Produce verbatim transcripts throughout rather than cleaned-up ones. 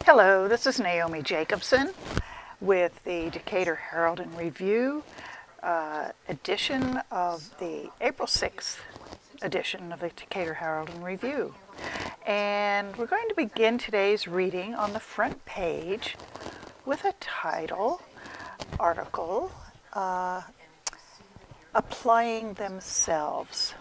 Hello, this is Naomi Jacobson with the Decatur Herald and Review uh, edition of the April sixth edition of the Decatur Herald and Review. And we're going to begin today's reading on the front page with a title article, uh, Applying Themselves.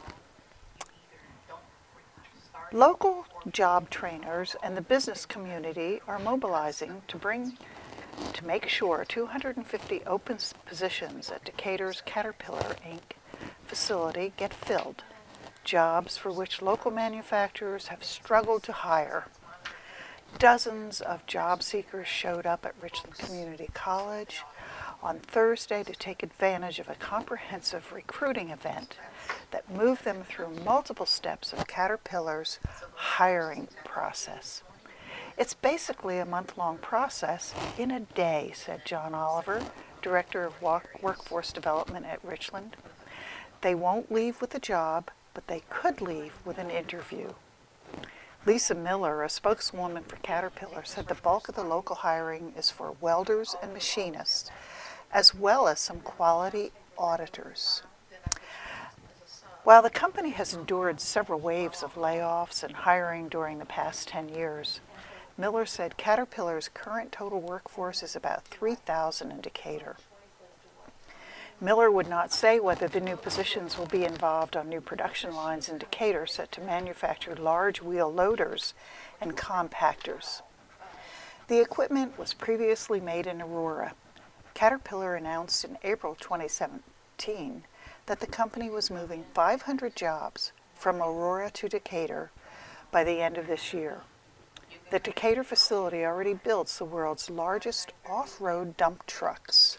Local job trainers and the business community are mobilizing to bring to make sure two hundred fifty open positions at Decatur's Caterpillar Incorporated facility get filled, jobs for which local manufacturers have struggled to hire. Dozens of job seekers showed up at Richland Community College on Thursday to take advantage of a comprehensive recruiting event that moved them through multiple steps of Caterpillar's hiring process. It's basically a month-long process in a day, said John Oliver, Director of Workforce Development at Richland. They won't leave with a job, but they could leave with an interview. Lisa Miller, a spokeswoman for Caterpillar, said the bulk of the local hiring is for welders and machinists, as well as some quality auditors. While the company has endured several waves of layoffs and hiring during the past ten years, Miller said Caterpillar's current total workforce is about three thousand in Decatur. Miller would not say whether the new positions will be involved on new production lines in Decatur set to manufacture large wheel loaders and compactors. The equipment was previously made in Aurora. Caterpillar announced in April twenty seventeen that the company was moving five hundred jobs from Aurora to Decatur by the end of this year. The Decatur facility already builds the world's largest off-road dump trucks.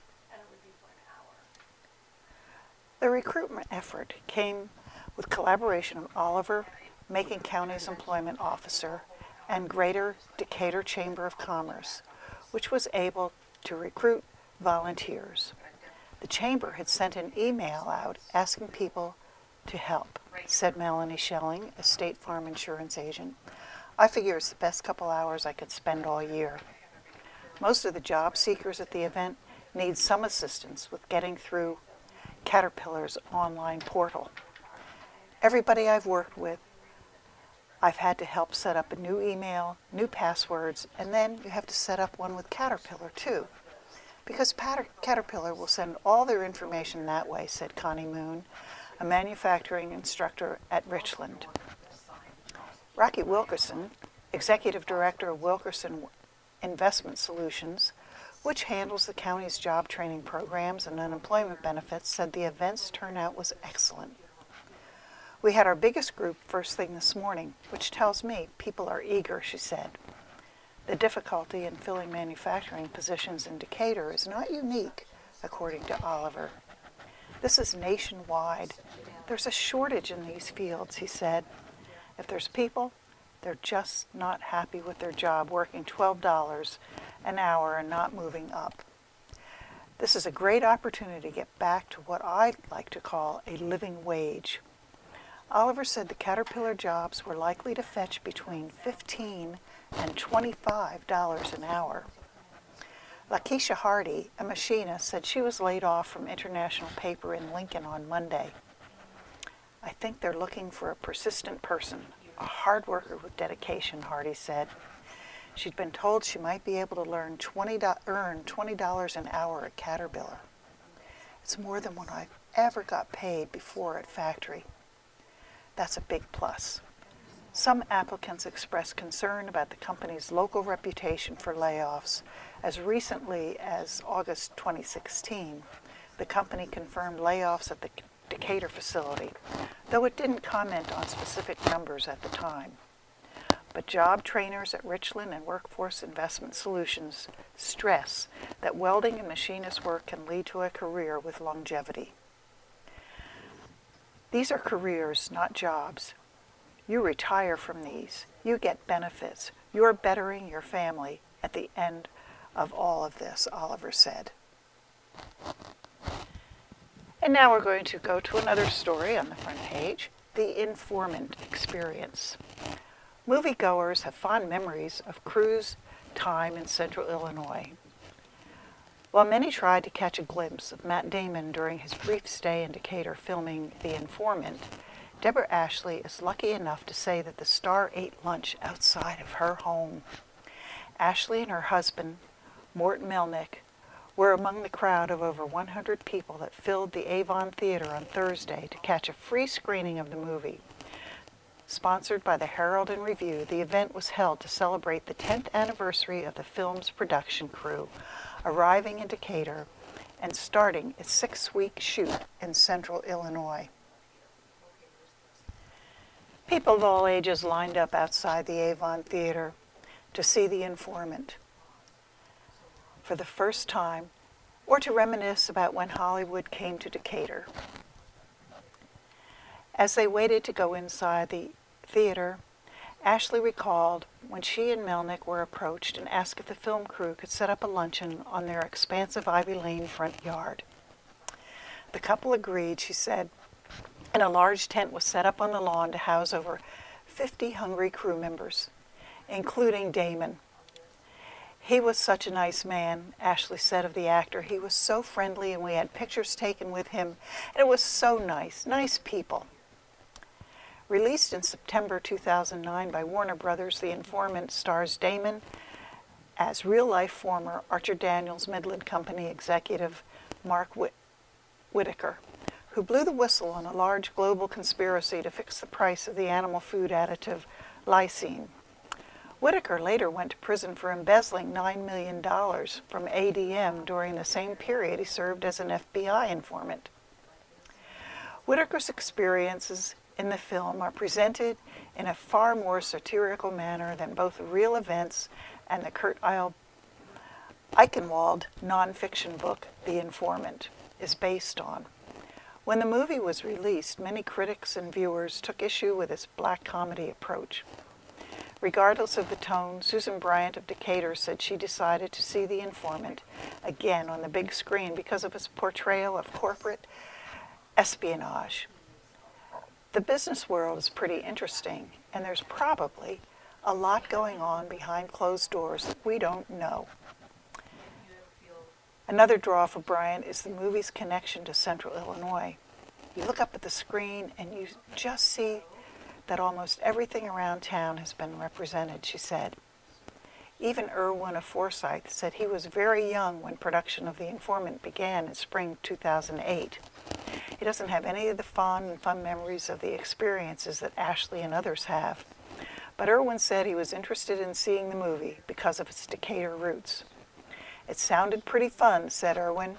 The recruitment effort came with collaboration of Oliver, Macon County's employment officer, and Greater Decatur Chamber of Commerce, which was able to recruit volunteers. The chamber had sent an email out asking people to help, said Melanie Schelling, a State Farm insurance agent. I figure it's the best couple hours I could spend all year. Most of the job seekers at the event need some assistance with getting through Caterpillar's online portal. Everybody I've worked with, I've had to help set up a new email, new passwords, and then you have to set up one with Caterpillar too. Because Caterpillar will send all their information that way, said Connie Moon, a manufacturing instructor at Richland. Rocky Wilkerson, executive director of Wilkerson Investment Solutions, which handles the county's job training programs and unemployment benefits, said the event's turnout was excellent. We had our biggest group first thing this morning, which tells me people are eager, she said. The difficulty in filling manufacturing positions in Decatur is not unique, according to Oliver. This is nationwide. There's a shortage in these fields, he said. If there's people, they're just not happy with their job, working twelve dollars an hour and not moving up. This is a great opportunity to get back to what I'd like to call a living wage. Oliver said the Caterpillar jobs were likely to fetch between fifteen dollars and twenty-five dollars an hour. Lakeisha Hardy, a machinist, said she was laid off from International Paper in Lincoln on Monday. I think they're looking for a persistent person, a hard worker with dedication, Hardy said. She'd been told she might be able to learn twenty do- earn twenty dollars an hour at Caterpillar. It's more than what I ever got paid before at factory. That's a big plus. Some applicants expressed concern about the company's local reputation for layoffs. As recently as August twenty sixteen, the company confirmed layoffs at the Decatur facility, though it didn't comment on specific numbers at the time. But job trainers at Richland and Workforce Investment Solutions stress that welding and machinist work can lead to a career with longevity. These are careers, not jobs. You retire from these. You get benefits. You're bettering your family at the end of all of this, Oliver said. And now we're going to go to another story on the front page, the informant experience. Moviegoers have fond memories of Crew's time in central Illinois. While many tried to catch a glimpse of Matt Damon during his brief stay in Decatur filming The Informant, Deborah Ashley is lucky enough to say that the star ate lunch outside of her home. Ashley and her husband, Mort Melnick, were among the crowd of over one hundred people that filled the Avon Theater on Thursday to catch a free screening of the movie. Sponsored by the Herald and Review, the event was held to celebrate the tenth anniversary of the film's production crew, arriving in Decatur and starting its six-week shoot in central Illinois. People of all ages lined up outside the Avon Theater to see The Informant for the first time, or to reminisce about when Hollywood came to Decatur. As they waited to go inside the theater, Ashley recalled when she and Melnick were approached and asked if the film crew could set up a luncheon on their expansive Ivy Lane front yard. The couple agreed, she said, and a large tent was set up on the lawn to house over fifty hungry crew members, including Damon. He was such a nice man, Ashley said of the actor. He was so friendly, and we had pictures taken with him, and it was so nice, nice people. Released in September two thousand nine by Warner Brothers, The Informant stars Damon as real-life former Archer Daniels Midland Company executive Mark Whit- Whitaker, who blew the whistle on a large global conspiracy to fix the price of the animal food additive lysine. Whitaker later went to prison for embezzling nine million dollars from A D M during the same period he served as an F B I informant. Whitaker's experiences in the film are presented in a far more satirical manner than both the real events and the Kurt Eichenwald nonfiction book, The Informant, is based on. When the movie was released, many critics and viewers took issue with its black comedy approach. Regardless of the tone, Susan Bryant of Decatur said she decided to see The Informant again on the big screen because of its portrayal of corporate espionage. The business world is pretty interesting, and there's probably a lot going on behind closed doors that we don't know. Another draw for Bryant is the movie's connection to central Illinois. You look up at the screen and you just see that almost everything around town has been represented, she said. Even Irwin of Forsyth said he was very young when production of The Informant began in spring two thousand eight. He doesn't have any of the fond and fun memories of the experiences that Ashley and others have. But Irwin said he was interested in seeing the movie because of its Decatur roots. It sounded pretty fun, said Irwin.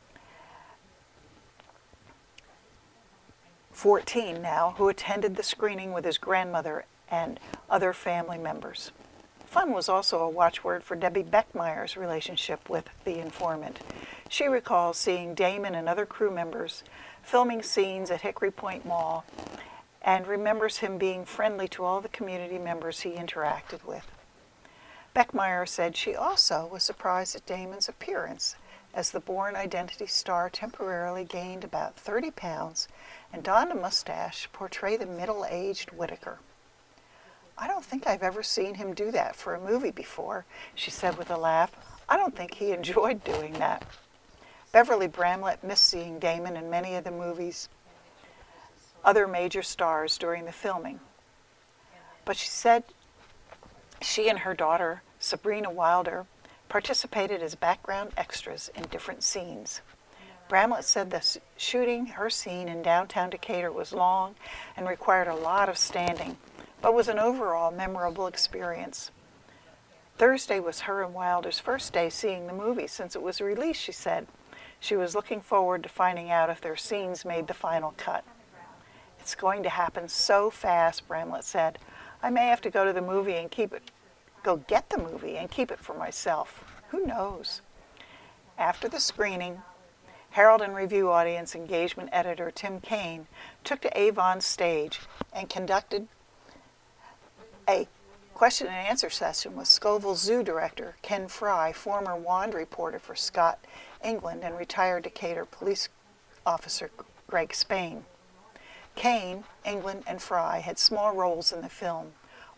fourteen now, who attended the screening with his grandmother and other family members. Fun was also a watchword for Debbie Beckmeyer's relationship with The Informant. She recalls seeing Damon and other crew members filming scenes at Hickory Point Mall and remembers him being friendly to all the community members he interacted with. Beckmeyer said she also was surprised at Damon's appearance, as the Bourne Identity star temporarily gained about thirty pounds and donned a mustache to portray the middle-aged Whitaker. I don't think I've ever seen him do that for a movie before, she said with a laugh. I don't think he enjoyed doing that. Beverly Bramlett missed seeing Damon in many of the movie's other major stars during the filming. But she said she and her daughter, Sabrina Wilder, participated as background extras in different scenes. Bramlett said that shooting her scene in downtown Decatur was long and required a lot of standing, but was an overall memorable experience. Thursday was her and Wilder's first day seeing the movie since it was released, she said. She was looking forward to finding out if their scenes made the final cut. It's going to happen so fast, Bramlett said. I may have to go to the movie and keep it, go get the movie and keep it for myself. Who knows? After the screening, Herald and Review audience engagement editor Tim Kaine took to Avon's stage and conducted a question and answer session with Scoville Zoo director Ken Fry, former Wand reporter for Scott England, and retired Decatur police officer Greg Spain. Kaine, England, and Fry had small roles in the film,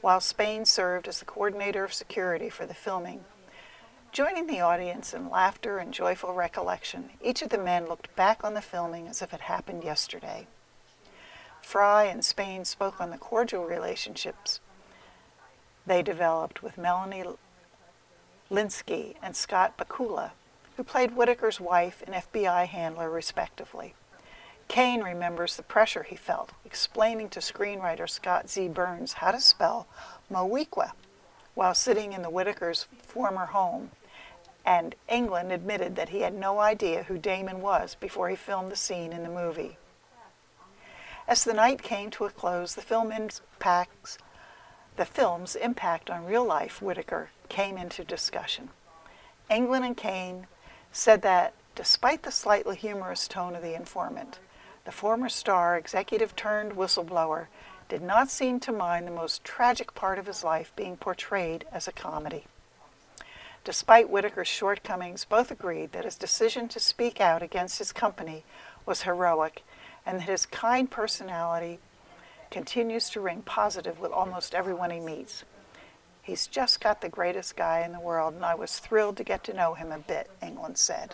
while Spain served as the coordinator of security for the filming. Joining the audience in laughter and joyful recollection, each of the men looked back on the filming as if it happened yesterday. Fry and Spain spoke on the cordial relationships they developed with Melanie Lynskey and Scott Bakula, who played Whitaker's wife and F B I handler respectively. Kane remembers the pressure he felt, explaining to screenwriter Scott Z. Burns how to spell Moweaqua while sitting in the Whitaker's former home, and Englund admitted that he had no idea who Damon was before he filmed the scene in the movie. As the night came to a close, the film impacts, the film's impact on real-life Whitaker came into discussion. Englund and Kane said that, despite the slightly humorous tone of The Informant, the former star, executive-turned-whistleblower, did not seem to mind the most tragic part of his life being portrayed as a comedy. Despite Whitaker's shortcomings, both agreed that his decision to speak out against his company was heroic, and that his kind personality continues to ring positive with almost everyone he meets. He's just got the greatest guy in the world, and I was thrilled to get to know him a bit, Englund said.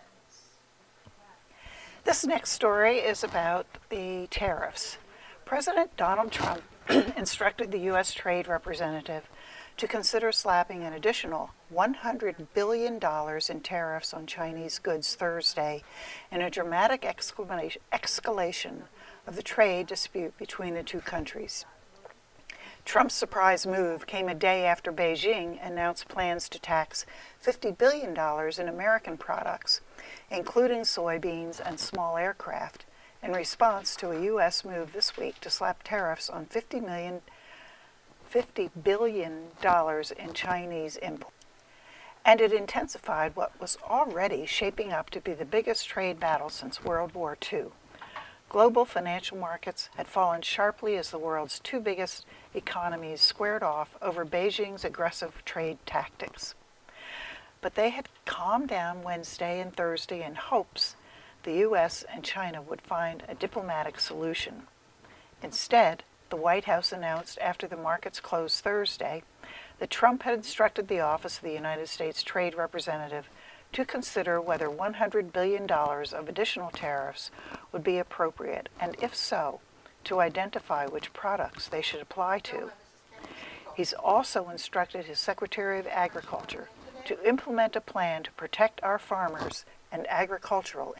This next story is about the tariffs. President Donald Trump instructed the U S Trade Representative to consider slapping an additional one hundred billion dollars in tariffs on Chinese goods Thursday in a dramatic escalation of the trade dispute between the two countries. Trump's surprise move came a day after Beijing announced plans to tax fifty billion dollars in American products, including soybeans and small aircraft, in response to a U S move this week to slap tariffs on fifty million dollars fifty billion dollars in Chinese imports. And it intensified what was already shaping up to be the biggest trade battle since World War Two. Global financial markets had fallen sharply as the world's two biggest economies squared off over Beijing's aggressive trade tactics. But they had calmed down Wednesday and Thursday in hopes the U S and China would find a diplomatic solution. Instead, the White House announced after the markets closed Thursday that Trump had instructed the Office of the United States Trade Representative to consider whether one hundred billion dollars of additional tariffs would be appropriate, and if so, to identify which products they should apply to. He's also instructed his Secretary of Agriculture to implement a plan to protect our farmers and agricultural.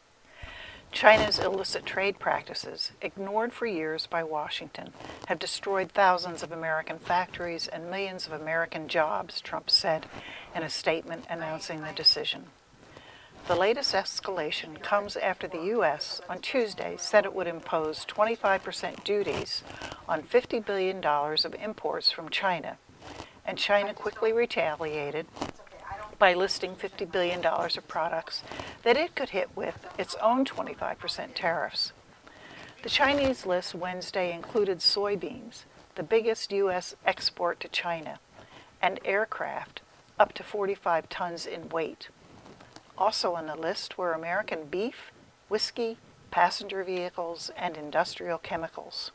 China's illicit trade practices, ignored for years by Washington, have destroyed thousands of American factories and millions of American jobs, Trump said in a statement announcing the decision. The latest escalation comes after the U S on Tuesday said it would impose twenty-five percent duties on fifty billion dollars of imports from China, and China quickly retaliated by listing fifty billion dollars of products that it could hit with its own twenty-five percent tariffs. The Chinese list Wednesday included soybeans, the biggest U S export to China, and aircraft, up to forty-five tons in weight. Also on the list were American beef, whiskey, passenger vehicles, and industrial chemicals.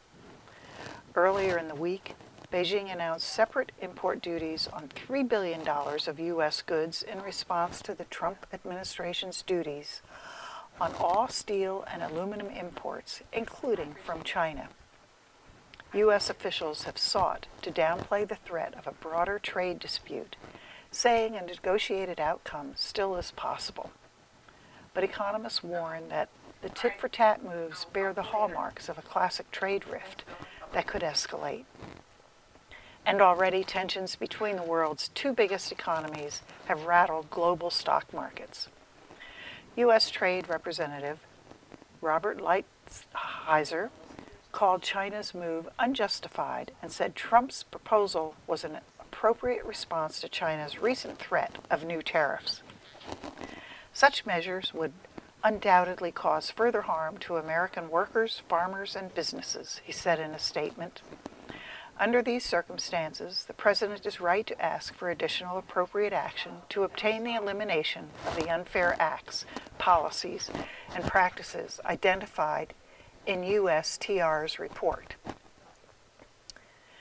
Earlier in the week, Beijing announced separate import duties on three billion dollars of U S goods in response to the Trump administration's duties on all steel and aluminum imports, including from China. U S officials have sought to downplay the threat of a broader trade dispute, saying a negotiated outcome still is possible. But economists warn that the tit-for-tat moves bear the hallmarks of a classic trade rift that could escalate. And already tensions between the world's two biggest economies have rattled global stock markets. U S Trade Representative Robert Lighthizer called China's move unjustified and said Trump's proposal was an appropriate response to China's recent threat of new tariffs. Such measures would undoubtedly cause further harm to American workers, farmers, and businesses, he said in a statement. Under these circumstances, the President is right to ask for additional appropriate action to obtain the elimination of the unfair acts, policies, and practices identified in U S T R's report.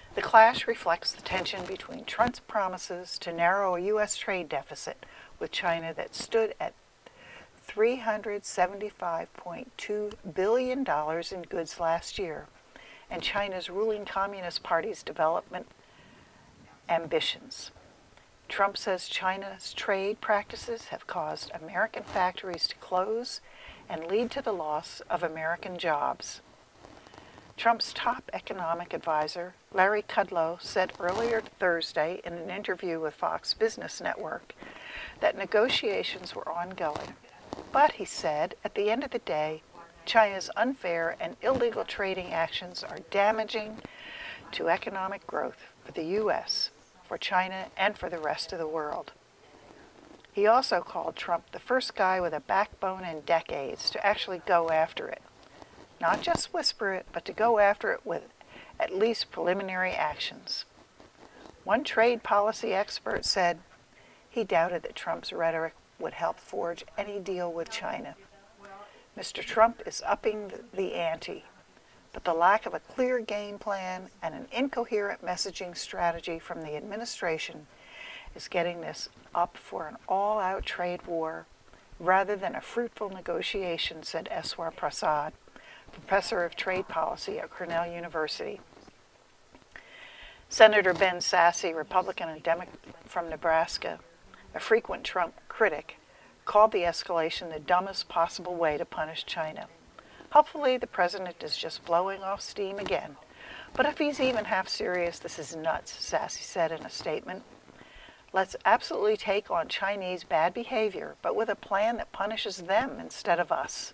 The clash reflects the tension between Trump's promises to narrow a U S trade deficit with China that stood at three hundred seventy-five point two billion dollars in goods last year, and China's ruling Communist Party's development ambitions. Trump says China's trade practices have caused American factories to close and lead to the loss of American jobs. Trump's top economic advisor, Larry Kudlow, said earlier Thursday in an interview with Fox Business Network that negotiations were ongoing. But, he said, at the end of the day, China's unfair and illegal trading actions are damaging to economic growth for the U S, for China, and for the rest of the world. He also called Trump the first guy with a backbone in decades to actually go after it. Not just whisper it, but to go after it with at least preliminary actions. One trade policy expert said he doubted that Trump's rhetoric would help forge any deal with China. Mister Trump is upping the ante, but the lack of a clear game plan and an incoherent messaging strategy from the administration is getting this up for an all-out trade war rather than a fruitful negotiation, said Eswar Prasad, professor of trade policy at Cornell University. Senator Ben Sasse, Republican and Democrat from Nebraska, a frequent Trump critic, called the escalation the dumbest possible way to punish China. Hopefully the president is just blowing off steam again. But if he's even half serious, this is nuts, Sasse said in a statement. Let's absolutely take on Chinese bad behavior, but with a plan that punishes them instead of us.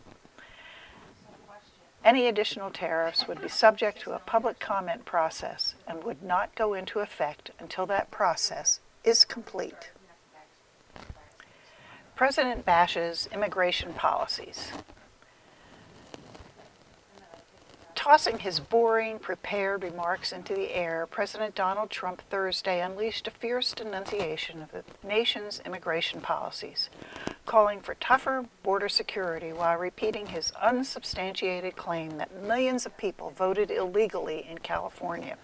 Any additional tariffs would be subject to a public comment process and would not go into effect until that process is complete. President bashes immigration policies. Tossing his boring, prepared remarks into the air, President Donald Trump Thursday unleashed a fierce denunciation of the nation's immigration policies, calling for tougher border security while repeating his unsubstantiated claim that millions of people voted illegally in California.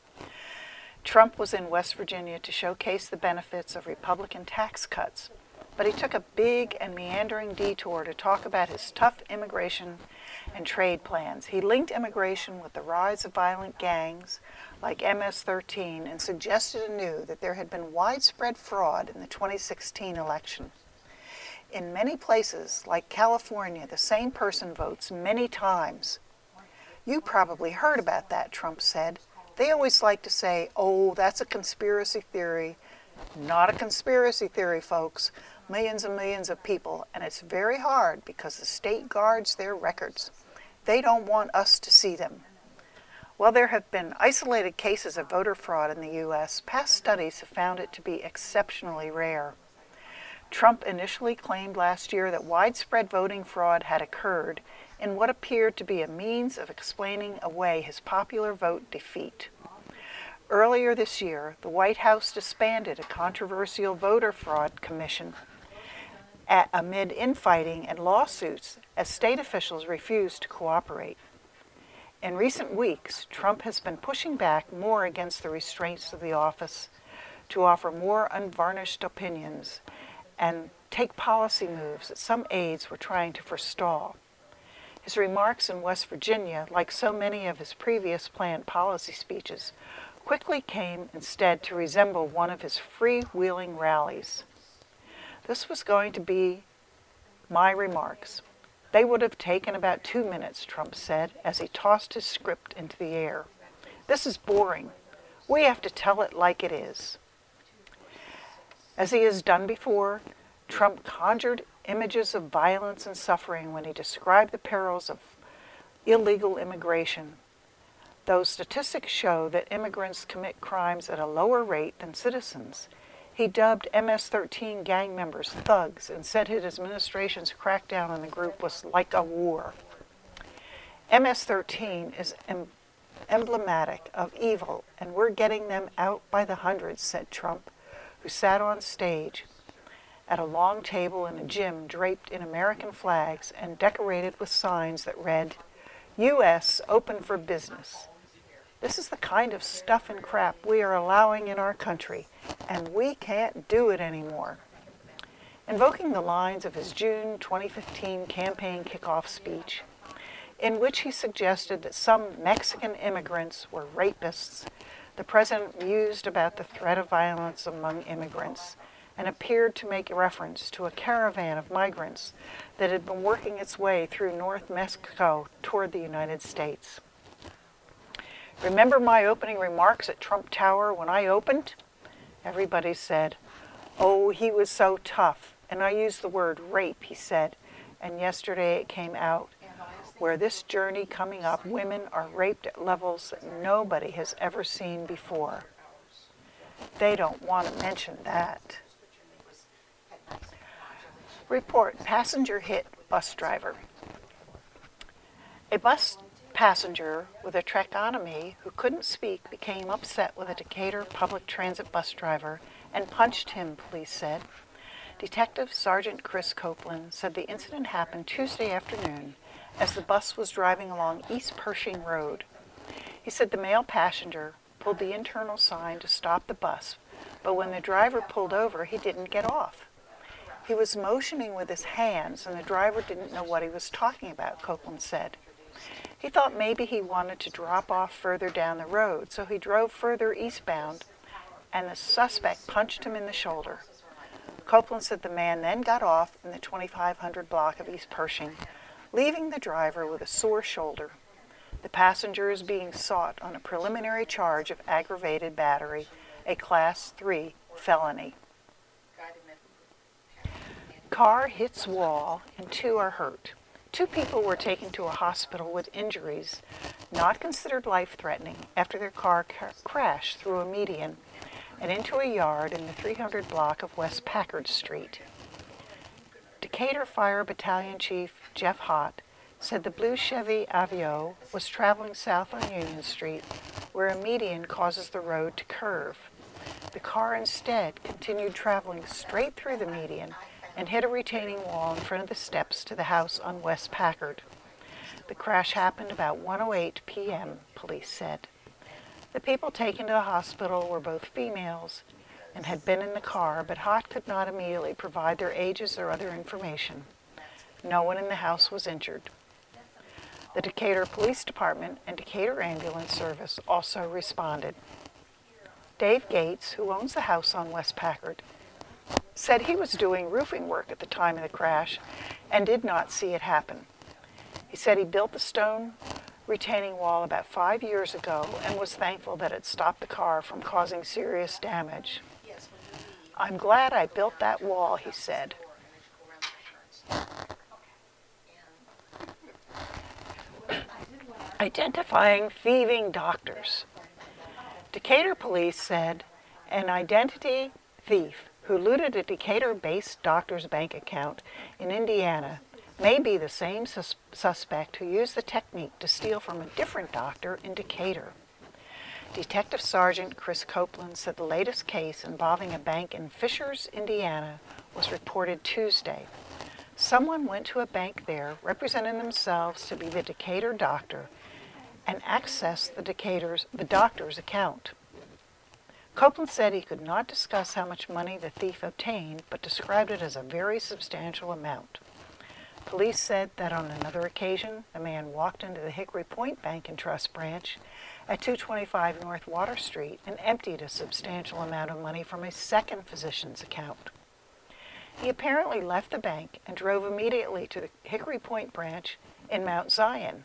Trump was in West Virginia to showcase the benefits of Republican tax cuts, but he took a big and meandering detour to talk about his tough immigration and trade plans. He linked immigration with the rise of violent gangs like M S thirteen and suggested anew that there had been widespread fraud in the twenty sixteen election. In many places, like California, the same person votes many times. You probably heard about that, Trump said. They always like to say, oh, that's a conspiracy theory. Not a conspiracy theory, folks. Millions and millions of people, and it's very hard because the state guards their records. They don't want us to see them. While there have been isolated cases of voter fraud in the U S, past studies have found it to be exceptionally rare. Trump initially claimed last year that widespread voting fraud had occurred in what appeared to be a means of explaining away his popular vote defeat. Earlier this year, the White House disbanded a controversial voter fraud commission at, amid infighting and lawsuits as state officials refused to cooperate. In recent weeks, Trump has been pushing back more against the restraints of the office to offer more unvarnished opinions and take policy moves that some aides were trying to forestall. His remarks in West Virginia, like so many of his previous planned policy speeches, quickly came instead to resemble one of his freewheeling rallies. This was going to be my remarks. They would have taken about two minutes, Trump said, as he tossed his script into the air. This is boring. We have to tell it like it is. As he has done before, Trump conjured images of violence and suffering when he described the perils of illegal immigration. Though statistics show that immigrants commit crimes at a lower rate than citizens, he dubbed M S thirteen gang members thugs and said his administration's crackdown on the group was like a war. M S thirteen is em- emblematic of evil, and we're getting them out by the hundreds, said Trump, who sat on stage at a long table in a gym draped in American flags and decorated with signs that read, U S open for business. This is the kind of stuff and crap we are allowing in our country, and we can't do it anymore. Invoking the lines of his June twenty fifteen campaign kickoff speech, in which he suggested that some Mexican immigrants were rapists, the president mused about the threat of violence among immigrants and appeared to make reference to a caravan of migrants that had been working its way through North Mexico toward the United States. Remember my opening remarks at Trump Tower when I opened? Everybody said, "Oh, he was so tough." And I used the word rape, he said. And yesterday it came out. Where this journey coming up, women are raped at levels that nobody has ever seen before. They don't want to mention that. Report, passenger hit bus driver. A bus passenger with a tracheotomy who couldn't speak became upset with a Decatur public transit bus driver and punched him, police said. Detective Sergeant Chris Copeland said the incident happened Tuesday afternoon as the bus was driving along East Pershing Road. He said the male passenger pulled the internal sign to stop the bus, but when the driver pulled over, he didn't get off. He was motioning with his hands, and the driver didn't know what he was talking about, Copeland said. He thought maybe he wanted to drop off further down the road, so he drove further eastbound, and the suspect punched him in the shoulder. Copeland said the man then got off in the twenty-five hundred block of East Pershing, leaving the driver with a sore shoulder. The passenger is being sought on a preliminary charge of aggravated battery, a Class three felony. Car hits wall and two are hurt. Two people were taken to a hospital with injuries not considered life-threatening after their car ca- crashed through a median and into a yard in the three hundred block of West Packard Street. Decatur Fire Battalion Chief Jeff Hott said the blue Chevy Aveo was traveling south on Union Street, where a median causes the road to curve. The car instead continued traveling straight through the median and hit a retaining wall in front of the steps to the house on West Packard. The crash happened about one oh eight p.m., police said. The people taken to the hospital were both females and had been in the car, but Hott could not immediately provide their ages or other information. No one in the house was injured. The Decatur Police Department and Decatur Ambulance Service also responded. Dave Gates, who owns the house on West Packard, said he was doing roofing work at the time of the crash and did not see it happen. He said he built the stone retaining wall about five years ago and was thankful that it stopped the car from causing serious damage. "I'm glad I built that wall," he said. Identifying thieving doctors. Decatur police said an identity thief who looted a Decatur-based doctor's bank account in Indiana may be the same sus- suspect who used the technique to steal from a different doctor in Decatur. Detective Sergeant Chris Copeland said the latest case involving a bank in Fishers, Indiana, was reported Tuesday. Someone went to a bank there, representing themselves to be the Decatur doctor, and accessed the Decatur's, the doctor's account. Copeland said he could not discuss how much money the thief obtained, but described it as a very substantial amount. Police said that on another occasion, a man walked into the Hickory Point Bank and Trust branch at two twenty-five North Water Street and emptied a substantial amount of money from a second physician's account. He apparently left the bank and drove immediately to the Hickory Point branch in Mount Zion,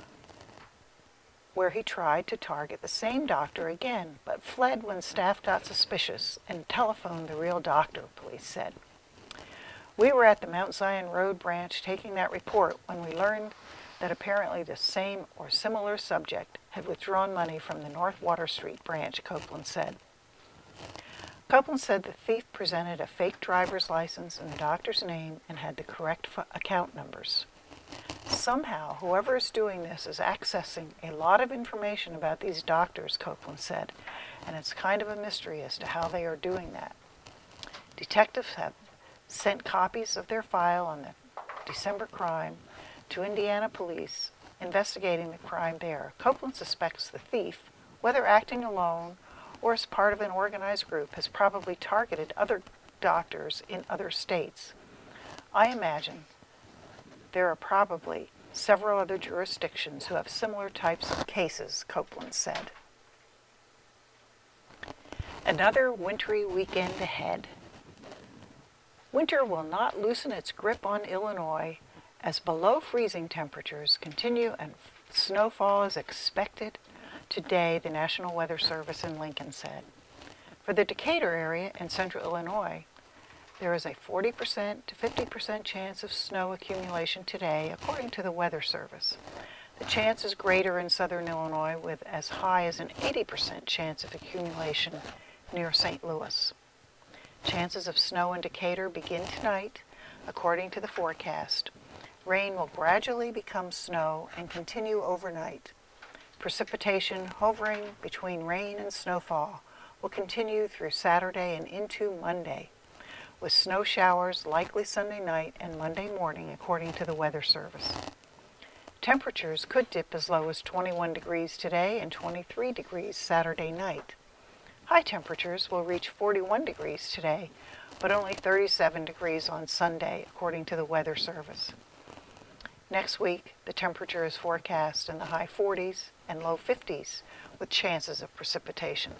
where he tried to target the same doctor again, but fled when staff got suspicious and telephoned the real doctor, police said. We were at the Mount Zion Road branch taking that report when we learned that apparently the same or similar subject had withdrawn money from the North Water Street branch, Copeland said. Copeland said the thief presented a fake driver's license in the doctor's name and had the correct f- account numbers. Somehow, whoever is doing this is accessing a lot of information about these doctors, Copeland said, and it's kind of a mystery as to how they are doing that. Detectives have sent copies of their file on the December crime to Indiana police investigating the crime there. Copeland suspects the thief whether acting alone or as part of an organized group, has probably targeted other doctors in other states. I imagine there are probably several other jurisdictions who have similar types of cases, Copeland said. Another wintry weekend ahead. Winter will not loosen its grip on Illinois as below freezing temperatures continue and snowfall is expected today, the National Weather Service in Lincoln said. For the Decatur area in central Illinois, there is a forty percent to fifty percent chance of snow accumulation today, according to the Weather Service. The chance is greater in southern Illinois, with as high as an eighty percent chance of accumulation near Saint Louis. Chances of snow in Decatur begin tonight, according to the forecast. Rain will gradually become snow and continue overnight. Precipitation hovering between rain and snowfall will continue through Saturday and into Monday, with snow showers likely Sunday night and Monday morning, according to the Weather Service. Temperatures could dip as low as twenty-one degrees today and twenty-three degrees Saturday night. High temperatures will reach forty-one degrees today, but only thirty-seven degrees on Sunday, according to the Weather Service. Next week, the temperature is forecast in the high forties and low fifties, with chances of precipitation.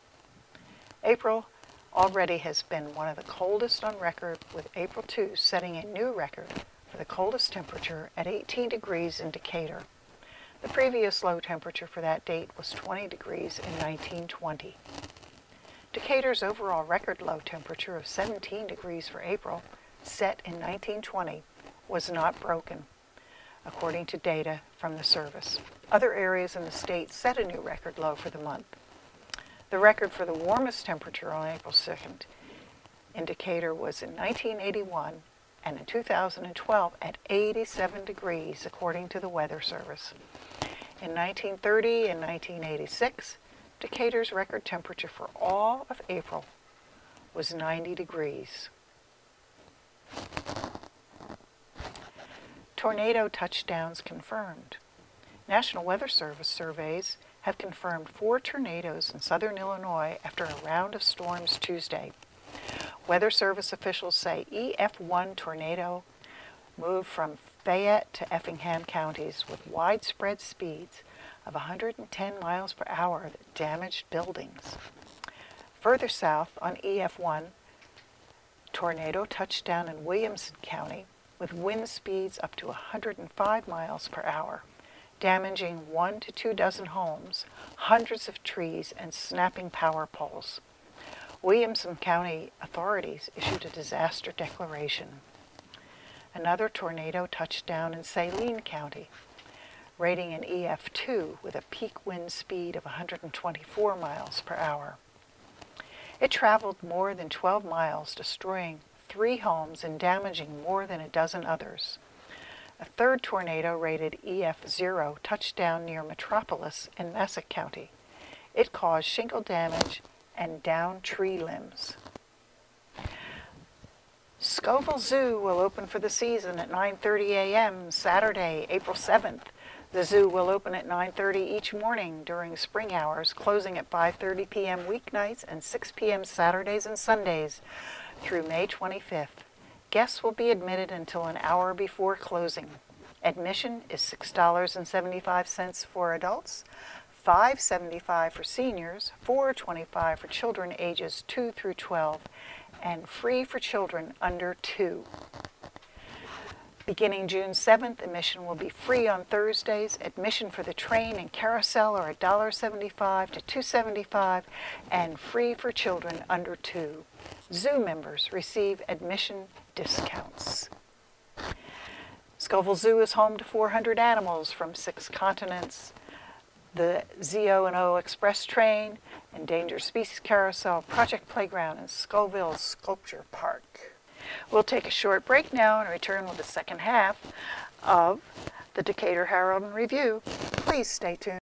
April already has been one of the coldest on record, with April second setting a new record for the coldest temperature at eighteen degrees in Decatur. The previous low temperature for that date was twenty degrees in nineteen twenty. Decatur's overall record low temperature of seventeen degrees for April, set in nineteen twenty, was not broken, according to data from the service. Other areas in the state set a new record low for the month. The record for the warmest temperature on April second in Decatur was in nineteen eighty-one and in two thousand twelve at eighty-seven degrees, according to the Weather Service. In nineteen thirty and nineteen eighty-six, Decatur's record temperature for all of April was ninety degrees. Tornado touchdowns confirmed. National Weather Service surveys have confirmed four tornadoes in southern Illinois after a round of storms Tuesday. Weather Service officials say E F one tornado moved from Fayette to Effingham counties with widespread speeds of one hundred ten miles per hour that damaged buildings. Further south on E F one, tornado touched down in Williamson County with wind speeds up to one hundred five miles per hour, damaging one to two dozen homes, hundreds of trees, and snapping power poles. Williamson County authorities issued a disaster declaration. Another tornado touched down in Saline County, rating an E F two with a peak wind speed of one hundred twenty-four miles per hour. It traveled more than twelve miles, destroying three homes and damaging more than a dozen others. A third tornado rated E F zero touched down near Metropolis in Massac County. It caused shingle damage and downed tree limbs. Scoville Zoo will open for the season at nine thirty a.m. Saturday, April seventh. The zoo will open at nine thirty each morning during spring hours, closing at five thirty p.m. weeknights and six p.m. Saturdays and Sundays through May twenty-fifth. Guests will be admitted until an hour before closing. Admission is six dollars and seventy-five cents for adults, five dollars and seventy-five cents for seniors, four dollars and twenty-five cents for children ages two through twelve, and free for children under two. Beginning June seventh, admission will be free on Thursdays. Admission for the train and carousel are one dollar and seventy-five cents to two dollars and seventy-five cents and free for children under two. Zoo members receive admission discounts. Scoville Zoo is home to four hundred animals from six continents. The Z O and O Express Train, Endangered Species Carousel, Project Playground, and Scoville Sculpture Park. We'll take a short break now and return with the second half of the Decatur Herald and Review. Please stay tuned.